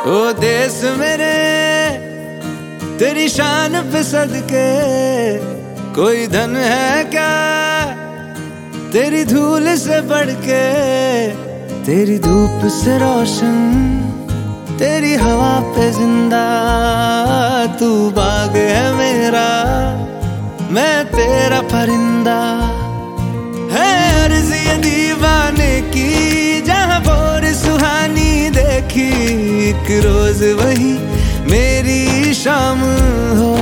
ओ देश मेरे तेरी शान पे सदके, कोई धन है क्या तेरी धूल से बढ़ के। तेरी धूप से रोशन, तेरी हवा पे जिंदा, तू बाग है मेरा, मैं तेरा परिंदा। है अर्ज़ ये दीवाने की, जहाँ भोर सुहानी देखी, एक रोज वही मेरी शाम हो